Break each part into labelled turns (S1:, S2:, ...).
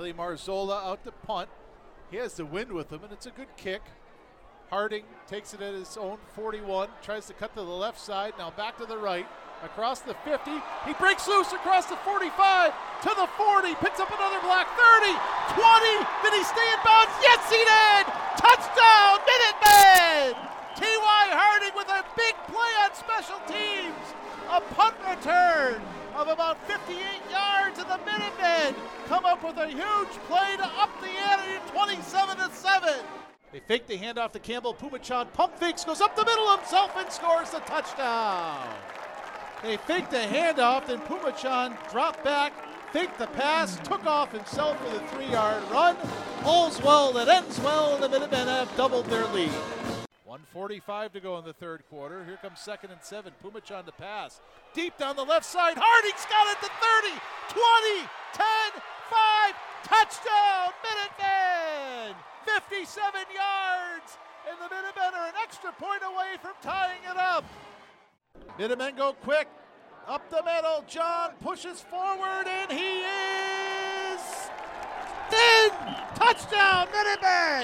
S1: Riley Marzola out to punt. He has the wind with him, and it's a good kick. Harding takes it at his own 41, tries to cut to the left side, now back to the right, across the 50. He breaks loose across the 45 to the 40, picks up another block, 30, 20. Did he stay in bounds? Yes, he did! Touchdown, Minutemen! T.Y. Harding with a big play on special teams. A punt return of about 58 yards, and the Minutemen come up with a huge play to up the ante 27-7. They fake the handoff to Campbell. Pumachan pump fakes, goes up the middle himself and scores the touchdown. They faked the handoff, then Pumachan dropped back, faked the pass, took off himself for the 3-yard run. All's well that ends well, and the Minutemen have doubled their lead. 1:45 to go in the third quarter. Here comes 2nd and 7. Pumachan to pass. Deep down the left side. Harding's got it to 30, 20, 10, 5. Touchdown, Minutemen! 57 yards, and the Minutemen are an extra point away from tying it up. Minutemen go quick, up the middle. John pushes forward, and he is in! Touchdown, Minutemen!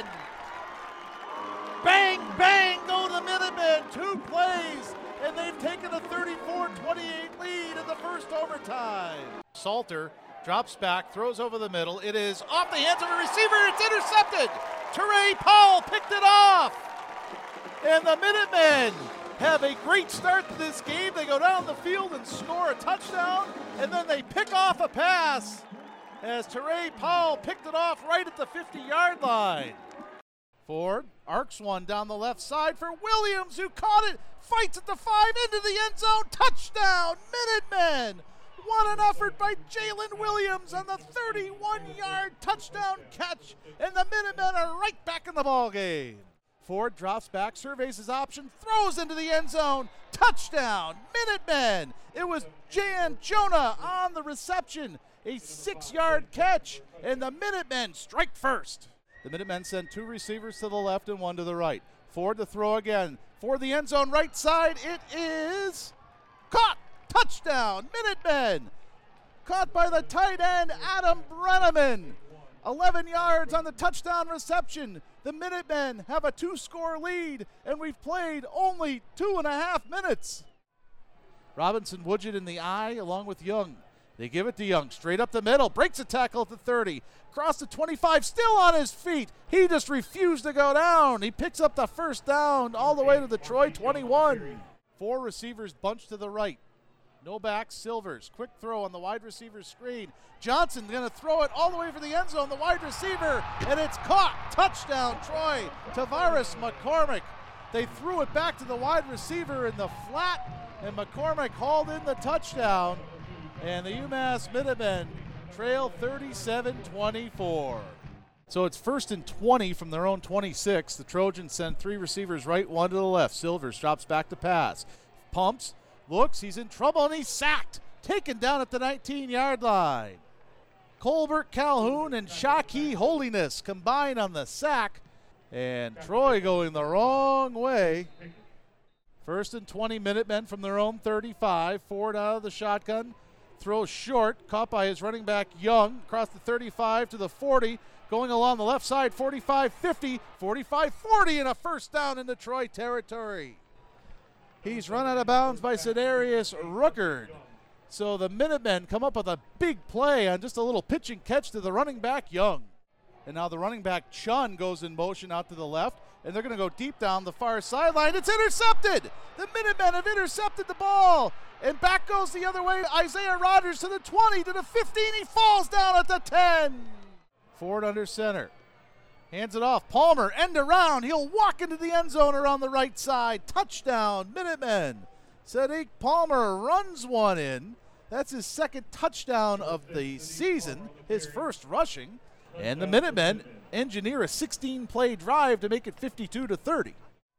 S1: Bang, bang, go the Minutemen. 2 plays, and they've taken a 34-28 lead in the first overtime. Salter drops back, throws over the middle. It is off the hands of a receiver. It's intercepted. Teray Powell picked it off. And the Minutemen have a great start to this game. They go down the field and score a touchdown, and then they pick off a pass as Teray Powell picked it off right at the 50-yard line. Ford arcs one down the left side for Williams, who caught it, fights at the 5 into the end zone. Touchdown, Minutemen! What an effort by Jalen Williams on the 31-yard touchdown catch, and the Minutemen are right back in the ballgame. Ford drops back, surveys his option, throws into the end zone. Touchdown, Minutemen! It was Jan Jonah on the reception. A 6-yard catch, and the Minutemen strike first. The Minutemen send 2 receivers to the left and 1 to the right. Ford to throw again. For the end zone right side, it is caught. Touchdown, Minutemen! Caught by the tight end, Adam Brenneman. 11 yards on the touchdown reception. The Minutemen have a 2-score lead, and we've played only 2.5 minutes. Robinson Woodgett in the eye along with Young. They give it to Young, straight up the middle, breaks a tackle at the 30, across the 25, still on his feet. He just refused to go down. He picks up the first down all the way to the Troy 21. 4 receivers bunched to the right. No back, Silvers. Quick throw on the wide receiver screen. Johnson going to throw it all the way for the end zone, the wide receiver, and it's caught. Touchdown, Troy. Tavares McCormick. They threw it back to the wide receiver in the flat, and McCormick hauled in the touchdown. And the UMass Minutemen trail 37-24. So it's 1st and 20 from their own 26. The Trojans send 3 receivers right, 1 to the left. Silvers drops back to pass. Pumps. Looks, he's in trouble, and he's sacked. Taken down at the 19-yard line. Colbert Calhoun and Shaki Holiness combine on the sack. And Troy going the wrong way. 1st and 20, Minutemen from their own 35. Ford out of the shotgun. Throws short, caught by his running back Young. Across the 35 to the 40. Going along the left side, 45-50, 45-40, and a first down into Troy territory. He's run out of bounds by Cedarius Ruckert. So the Minutemen come up with a big play on just a little pitch and catch to the running back Young. And now the running back Chun goes in motion out to the left, and they're going to go deep down the far sideline. It's intercepted! The Minutemen have intercepted the ball. And back goes the other way, Isaiah Rogers to the 20, to the 15. He falls down at the 10. Ford under center. Hands it off. Palmer, end around. He'll walk into the end zone around the right side. Touchdown, Minutemen. Sadiq Palmer runs one in. That's his 2nd touchdown of the season, his 1st rushing. And the Minutemen engineer a 16-play drive to make it 52-30.